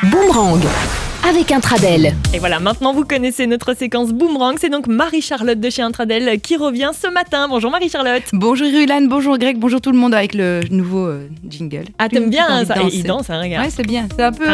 Boomerang avec Intradel. Et voilà, maintenant vous connaissez notre séquence Boomerang. C'est donc Marie-Charlotte de chez Intradel qui revient ce matin. Bonjour Marie-Charlotte. Bonjour Rulan, bonjour Greg, bonjour tout le monde avec le nouveau jingle. Ah, t'aimes bien ça? Il danse, hein, regarde. Ouais, c'est bien, c'est un peu...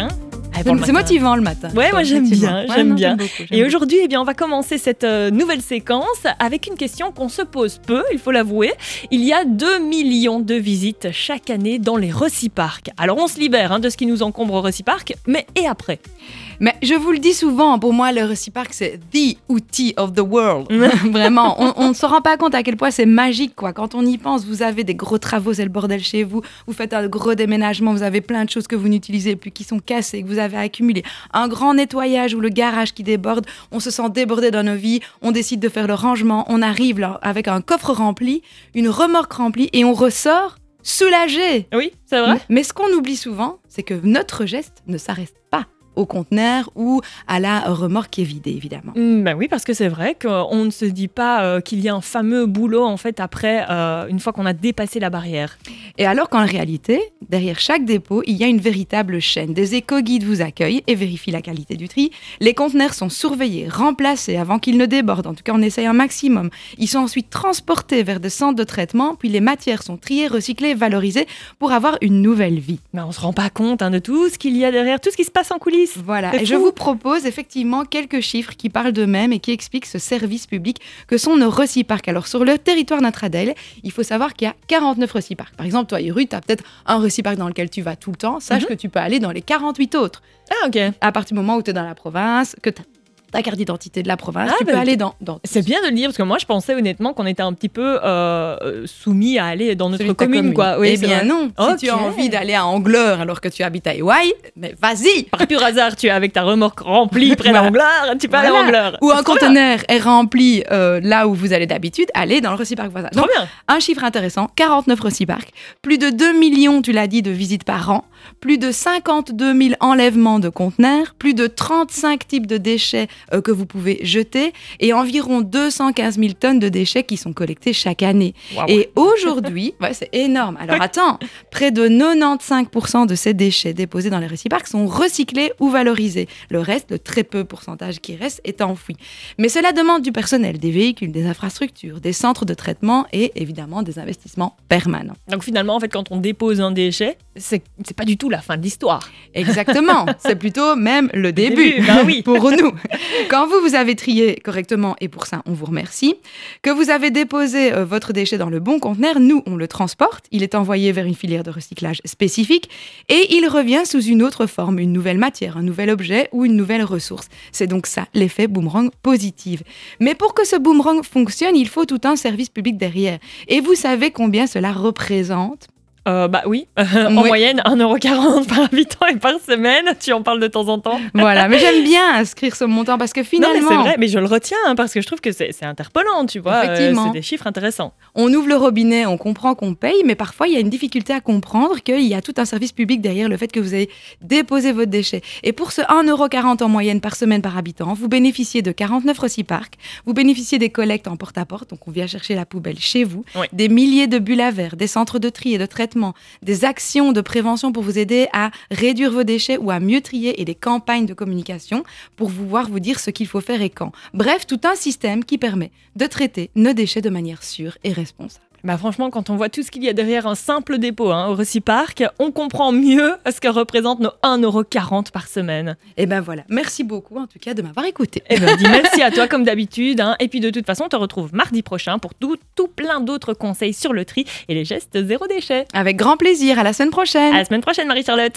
C'est motivant le matin. Ouais, moi j'aime bien, j'aime bien. Et beaucoup. aujourd'hui, on va commencer cette nouvelle séquence avec une question qu'on se pose peu, il faut l'avouer. Il y a 2 millions de visites chaque année dans les Reciparcs. Alors on se libère de ce qui nous encombre au Reciparc, mais et après? Mais je vous le dis souvent, pour moi, le Reciparc, c'est the outil of the world. Vraiment, on ne se rend pas compte à quel point c'est magique, quoi. Quand on y pense, vous avez des gros travaux, c'est le bordel chez vous. Vous faites un gros déménagement, vous avez plein de choses que vous n'utilisez plus, qui sont cassées, que vous avez accumulées. Un grand nettoyage ou le garage qui déborde. On se sent débordé dans nos vies. On décide de faire le rangement. On arrive là, avec un coffre rempli, une remorque remplie, et on ressort soulagé. Oui, c'est vrai. Mais ce qu'on oublie souvent, c'est que notre geste ne s'arrête pas au conteneur ou à la remorque qui est vidée, évidemment. Ben oui, parce que c'est vrai qu'on ne se dit pas qu'il y a un fameux boulot en fait après, une fois qu'on a dépassé la barrière. Et alors qu'en réalité, derrière chaque dépôt, il y a une véritable chaîne. Des éco-guides vous accueillent et vérifient la qualité du tri. Les conteneurs sont surveillés, remplacés avant qu'ils ne débordent. En tout cas, on essaye un maximum. Ils sont ensuite transportés vers des centres de traitement, puis les matières sont triées, recyclées, valorisées pour avoir une nouvelle vie. Ben, on ne se rend pas compte de tout ce qu'il y a derrière, tout ce qui se passe en coulisses. Voilà, et je vous propose effectivement quelques chiffres qui parlent d'eux-mêmes et qui expliquent ce service public que sont nos Reciparcs. Alors sur le territoire d'Intradel, il faut savoir qu'il y a 49 Reciparcs. Par exemple, toi Iru, tu as peut-être un Reciparc dans lequel tu vas tout le temps, sache que tu peux aller dans les 48 autres. Ah ok. À partir du moment où tu es dans la province, que tu ta carte d'identité de la province, tu peux aller dans... C'est bien de le dire, parce que moi je pensais honnêtement qu'on était un petit peu soumis à aller dans notre commune, quoi. Oui, eh bien non, si tu as envie d'aller à Angleur alors que tu habites à Hawaï, mais vas-y. Par pur hasard, tu es avec ta remorque remplie près d'Angleur, tu peux aller à Angleur. Ou un conteneur est rempli là où vous allez d'habitude, allez dans le Reciparc voisin. Trop bien. Un chiffre intéressant, 49 Reciparcs, plus de 2 millions, tu l'as dit, de visites par an, plus de 52 000 enlèvements de conteneurs, plus de 35 types de déchets que vous pouvez jeter et environ 215 000 tonnes de déchets qui sont collectés chaque année. Wow. Et aujourd'hui, c'est énorme. Alors attends, près de 95% de ces déchets déposés dans les Reciparcs sont recyclés ou valorisés. Le reste, le très peu pourcentage qui reste, est enfoui. Mais cela demande du personnel, des véhicules, des infrastructures, des centres de traitement et évidemment des investissements permanents. Donc finalement, en fait, quand on dépose un déchet, c'est pas du tout la fin de l'histoire. Exactement, c'est plutôt même le début ben oui. pour nous. Quand vous avez trié correctement, et pour ça, on vous remercie, que vous avez déposé votre déchet dans le bon conteneur, nous, on le transporte, il est envoyé vers une filière de recyclage spécifique et il revient sous une autre forme, une nouvelle matière, un nouvel objet ou une nouvelle ressource. C'est donc ça, l'effet boomerang positif. Mais pour que ce boomerang fonctionne, il faut tout un service public derrière. Et vous savez combien cela représente ? Bah oui, en moyenne 1,40€ par habitant et par semaine, tu en parles de temps en temps. Voilà, mais j'aime bien inscrire ce montant parce que finalement... Non mais c'est vrai, mais je le retiens parce que je trouve que c'est interpellant, tu vois, c'est des chiffres intéressants. On ouvre le robinet, on comprend qu'on paye, mais parfois il y a une difficulté à comprendre qu'il y a tout un service public derrière le fait que vous avez déposé votre déchet. Et pour ce 1,40€ en moyenne par semaine par habitant, vous bénéficiez de 49 Reciparcs, vous bénéficiez des collectes en porte-à-porte, donc on vient chercher la poubelle chez vous, des milliers de bulles à verre, des centres de tri et de traitement, des actions de prévention pour vous aider à réduire vos déchets ou à mieux trier et des campagnes de communication pour pouvoir vous dire ce qu'il faut faire et quand. Bref, tout un système qui permet de traiter nos déchets de manière sûre et responsable. Bah franchement, quand on voit tout ce qu'il y a derrière un simple dépôt au Reciparc, on comprend mieux ce que représentent nos 1,40€ par semaine. Et ben voilà, merci beaucoup en tout cas de m'avoir écouté. Et ben dis merci à toi comme d'habitude. Et puis de toute façon, on te retrouve mardi prochain pour tout plein d'autres conseils sur le tri et les gestes zéro déchet. Avec grand plaisir, à la semaine prochaine. À la semaine prochaine Marie-Charlotte.